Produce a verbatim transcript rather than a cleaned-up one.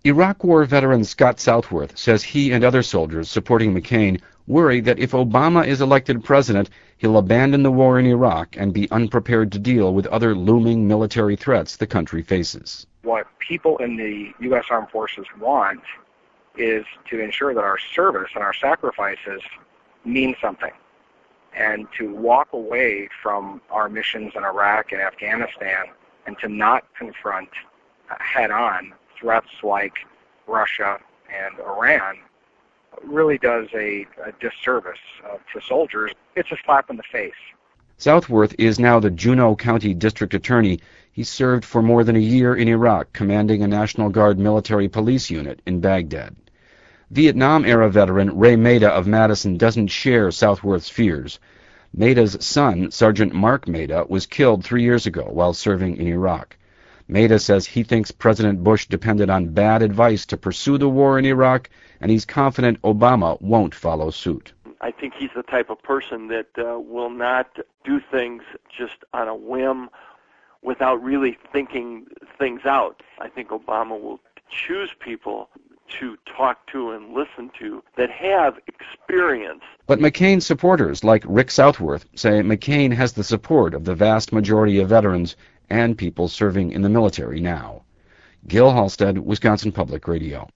Iraq War veteran Scott Southworth says he and other soldiers supporting McCain worry that if Obama is elected president, he'll abandon the war in Iraq and be unprepared to deal with other looming military threats the country faces. What people in the U S Armed Forces want is to ensure that our service and our sacrifices mean something, and to walk away from our missions in Iraq and Afghanistan and to not confront head-on threats like Russia and Iran really does a, a disservice uh, to soldiers. It's a slap in the face. Southworth is now the Juneau County District Attorney. He served for more than a year in Iraq, commanding a National Guard military police unit in Baghdad. Vietnam-era veteran Ray Maida of Madison doesn't share Southworth's fears. Maida's son, Sergeant Mark Maida, was killed three years ago while serving in Iraq. Maida says he thinks President Bush depended on bad advice to pursue the war in Iraq, and he's confident Obama won't follow suit. I think he's the type of person that uh, will not do things just on a whim without really thinking things out. I think Obama will choose people to talk to and listen to that have experience. But McCain supporters like Rick Southworth say McCain has the support of the vast majority of veterans and people serving in the military now. Gil Halstead, Wisconsin Public Radio.